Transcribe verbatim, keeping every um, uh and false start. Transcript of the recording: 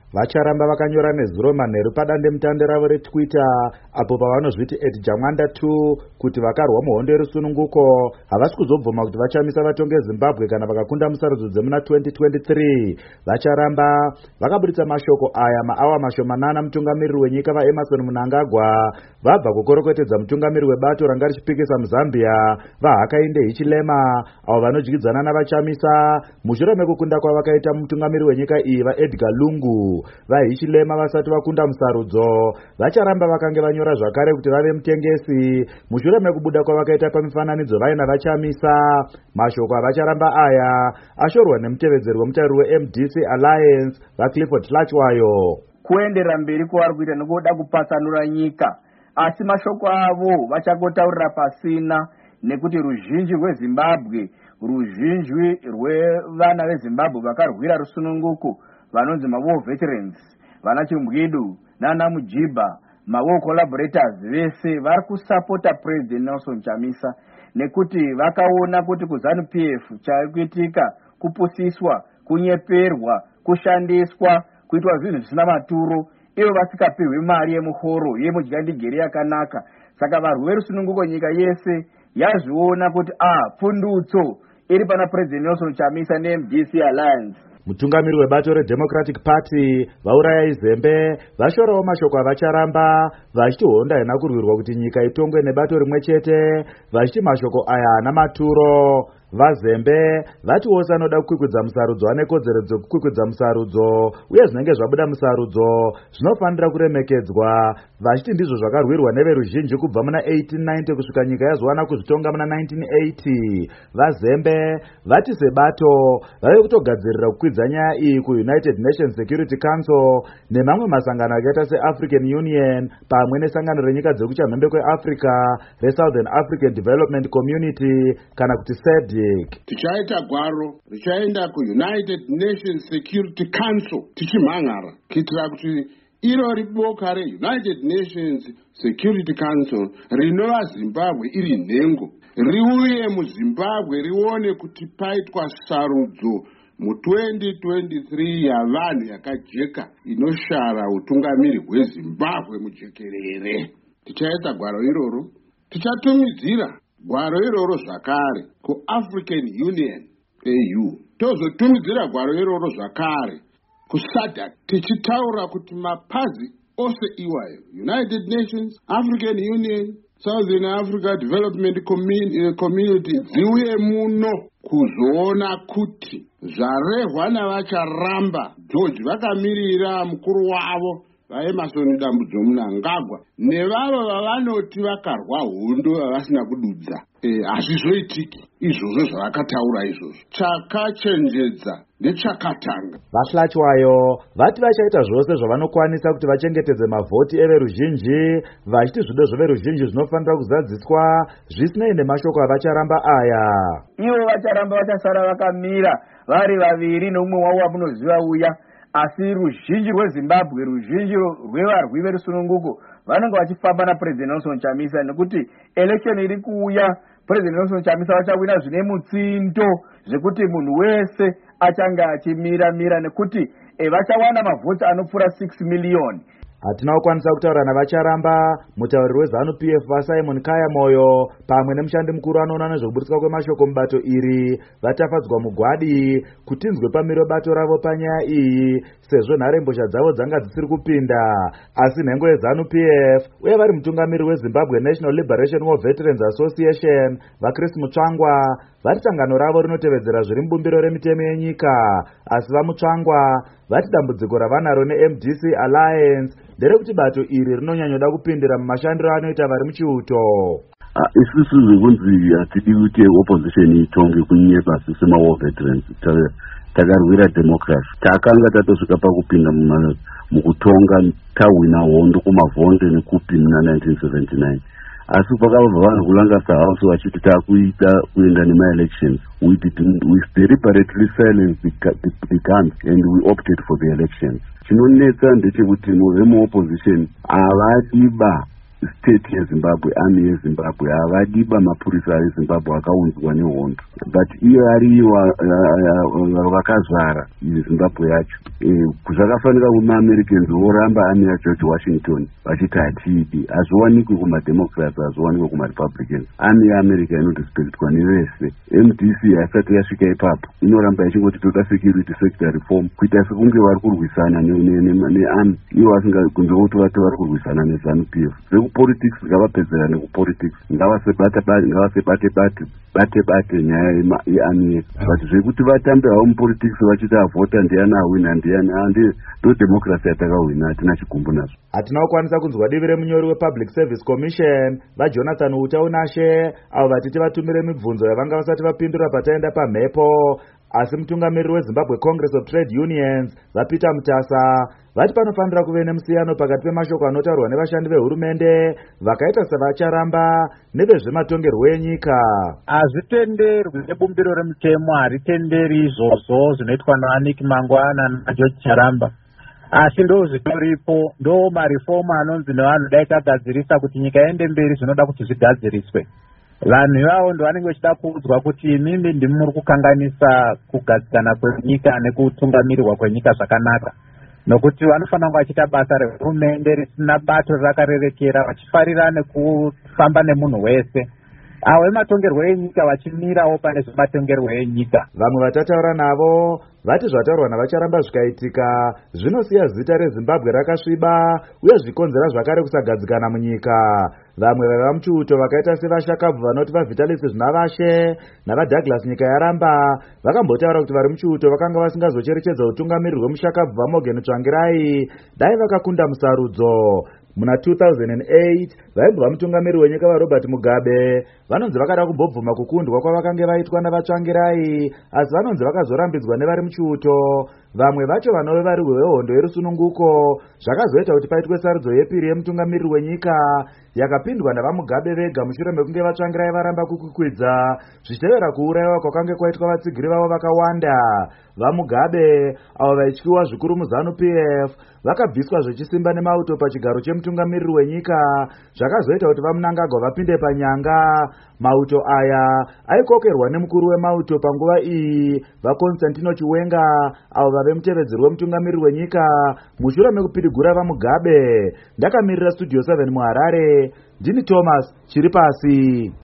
Vacharamba vakanyora nezuro manheru padandemutande ravo reTwitter apo pavanozviti at Jamwanda two kuti vakarwa muhondo yerusununguko havasi kuzobvuma kuti vachamisa vatonge Zimbabwe kana vakakunda musarudzo dzemuna twenty twenty-three. Vacharamba vakaburitsa mashoko aya maawa mashomanana mutungamiriri wenyika vaEmerson Mnangagwa vabva kukorokotedza mutungamiriri webato ranga richipikisa muZambia vaHakainde Hichilema avo vanodyidzana navachamisa mushure mekukunda kwavakaita mutungamiriri wenyika iyi vaEdgar Lungu. VaHichilema vasati vakunda musarudzo vacharamba vakange vanyora zvakare kuti vave mutengesi mushure mekubuda kwavakaita pamifananidzo vaina vachamisa. Mashoko avacharamba aya ashorwa nemutevedzeri wemutariri weM D C Alliance vaClifford Hlachwayo. Kuendera mberi kwavari kuita nekuda kupatsanura nyika, asi mashoko avo vachakotaurira pasina nekuti ruzhinji rweZimbabwe, ruzhinji rwevana veZimbabwe vakarwira rusununguko vanonzi maWar veterans, vana Chimbwidu nana Mujiba, maWar collaborators vese vari kusapota President Nelson Chamisa nekuti vakaona kuti kuZANU P F chaikuitika kupusiswa, kunyeperwa, kushandiswa, kuitwa zvinhu zvisina maturo, ivo vasikapihwi mari yemuhoro yemudyandigeri yakanaka. Saka varwi verusununguko nyika yese yazviona kuti ah pfundutso iri pana President Nelson Chamisa neM D C Alliance. Mutungamiri webato reDemocratic Party vauraya izembe vashorawo mashoko avacharamba vachiti honda haina kurwirwa kuti nyika itongwe nebato rimwe chete, vachiti mashoko aya haana maturo. VaZembe vati wose anoda kukwikwidza musarudzo ane kodzero dzekukwikwidza musarudzo uye zvinenge zvabuda musarudzo zvinofanira kuremekedzwa, vachiti ndizvo zvakarwirwa neveruzhinji kubva muna eighteen ninety kusvika nyika yazowana kuzvitonga muna nineteen eighty. VaZembe vati sebato vave kutogadzirira kukwidza nyaya iyi kuUnited Nations Security Council nemamwe masangano akaita seAfrican Union pamwe nesangano renyika dzekuchamhembe kweAfrica reSouthern African Development Community kana kuti S A D C. Tichaita gwaro richaenda kuUnited Nations Security Council tichimhangara kuitira kuti iro riboka reUnited Nations Security Council rinova Zimbabwe iri nhengo riuye muZimbabwe rione kuti paitwa sarudzo mu twenty twenty-three yavanhu yakajeka inoshara utungamiri hweZimbabwe mujekerere. Tichaita gwaro iroro, tichatumidzira gwaro iroro zvakare kuAfrican Union A U, tozotumidzira gwaro iroro zvakare kuSADC, tichitaura kuti mapazi ose iwayo United Nations, African Union, Southern Africa Development Community dziuye muno kuzoona kuti zvarehwa navacharamba George vakamirira mukuru wavo vaEmerson Dambudzo Mnangagwa nevavo vavanoti vakarwa hondo vavasina kududza hazvizoitiki izvozvo zvavakataura izvozvo. Chakachenjedza nechakatanga. VaHlachwayo vati vachaita zvose zvavanokwanisa kuti vachengetedze mavhoti everuzhinji, vachiti zvido zveveruzhinji zvinofanira kuzadziswa zvisinei nemashoko avacharamba aya. Ivo vacharamba vachasara vakamira vari vaviri neumwe wavo wamunoziva uya, asi ruzhinji rweZimbabwe, ruzhinji rwevarwi verusununguko vanenge vachifamba naPresident Nelson Chamisa nekuti election iri kuuya President Nelson Chamisa vachawina zvine mutsindo zvekuti munhu wese achange achimira mira nekuti e, vachawana mavhoti anopfuura six million. Hatina kukwanisa kutaura navacharamba mutauriri weZANU P F vaSimon Kaya Moyo pamwe nemushandi mukuru anoona nezvekuburitswa kwemashoko mubato iri vatafadzwa mugwadi kutinzwe pamiro bato ravo panyaya iyi sezvo nharembozha dzavo dzanga dzisiri kupinda, asi nhengo yeZANU P F uye vari mutungamiriri weZimbabwe National Liberation War Veterans Association vaChris Mutsvangwa vari sangano ravo rinotevedzera zviri mubumbiro remitemo yenyika, asi vaMutsvangwa vati dambudziko ravanaro neM D C Alliance nderekuti bato iri rinonyanyoda kupindira mumashandiro anoita vari muchiuto. Isusu zvekunzi hatidi kuti opposition itonge kunyepa sisi maWar veterans takarwira democracy, takanga tatosvika pakupinda mukutonga tawina hondo kumavhonde nekupi muna nineteen seventy-nine, asi pakabva vanhu kulangasa house vachiti takuita kuenda nema-elections. We, did, we deliberately silenced the, the, the guns and we opted for the elections. Chinonetsa ndechekuti vemu opposition avadiba state yezimbabwe, army yezimbabwe, havadiba mapurisa ezimbabwe akaunzwa nehondo, but iyo ariyo vakazvara zimbabwe yacho. Zvakafanira kuti maamericans voramba army yageorge washington vachiti hatidi, hazviwanikwi kumademocrats, hazviwanikwi kumarepublicans. Army yeamerica inodispectwa nevese. M D C haisati yasvika ipapo, inoramba ichingoti toda security sector reform, kuita sekunge vari kurwisana nearmy, ivo vasingakunze kuti vati vari kurwisana nezanu P F. Zvekupolitics ngavapedzera nekupolitics, ngavasebate bate bate nyaya yearmy yedu, but zvekuti vatambe havo mupolitics vachiti avhota ndiani awina ndiani, ndo democracy yatakawina, hatina chigumbu nazvo. Hatina kukwanisa kunzwa divi remunyori wepublic service commission vaJonathan Utaunashe avo vatiti vatumire mibvunzo yavanga vasati vapindura pataenda pamhepo, asi mutungamiriri weZimbabwe Congress of Trade Unions vaPeter Mutasa vati panofanira kuve nemusiyano pakati pemashoko anotaurwa nevashandi vehurumende vakaita sevacharamba nevezvematongerwo enyika. Hazvitenderwi nebumbiro remutemo, haritenderi izvozvo zvinoitwa naAnick Mangwana naGeorge Charamba, asi ndo zvitoripo, ndo marifomu anonzi nevanhu dai tagadzirisa kuti nyika iende mberi zvinoda kuti zvigadziriswe. Vanhu ivavo ndo vanenge vachida kuudzwa kuti imimi ndimi muri kukanganisa kugadzikana kwenyika nekutungamirirwa kwenyika zvakanaka, nokuti vanofanira kunge vachiita basa rehurumende risina bato rakarerekera, vachifarira nekufamba nemunhu wese. Avo vematongerwo enyika vachimirawo pane zvematongerwo enyika. Vamwe vatataura navo vati zvataurwa navacharamba zvikaitika zvinosiya zita reZimbabwe rakasviba uye zvikonzera zvakare kusagadzikana munyika. Vamwe vaiva muchiuto vakaita sevashakabvu vanoti vaVitalis Zvinavashe navaDouglas Nyika Yaramba vakambotaura kuti vari muchiuto vakanga vasingazocherechedza utungamiriri hwemushakabvu vaMorgan Tsvangirai dai vakakunda musarudzo. Muna two thousand eight vaibva mutungamiriri wenyika vaRobert Mugabe vanonzi vakada kumbobvuma kukundwa kwavakanga vaitwa navaTsvangirai, asi vanonzi vakazorambidzwa nevari muchiuto. Vamwe vacho vanove vari vehondo yerusununguko zvakazoita kuti paitwe sarudzo yepiri yemutungamiriri wenyika yakapindwa navaMugabe vega mushure mekunge vaTsvangirai varamba kukukwidza zvichitevera kuurayiwa kwakanga kwaitwa vatsigiri vavo vakawanda. VaMugabe avo vaityiwa zvikuru muZanu P F vakabviswa zvechisimba nemauto pachigaro chemutungamiriri wenyika, zvakazoita kuti vaMnangagwa vapinde panyanga. Mauto aya aikokerwa nemukuru wemauto panguva iyi vaConstantino Chiwenga avo vave mutevedzeri wemutungamiriri wenyika mushure mekupidigura vaMugabe. Ndakamirira Studio seven muHarare, ndini Thomas Chiripasi.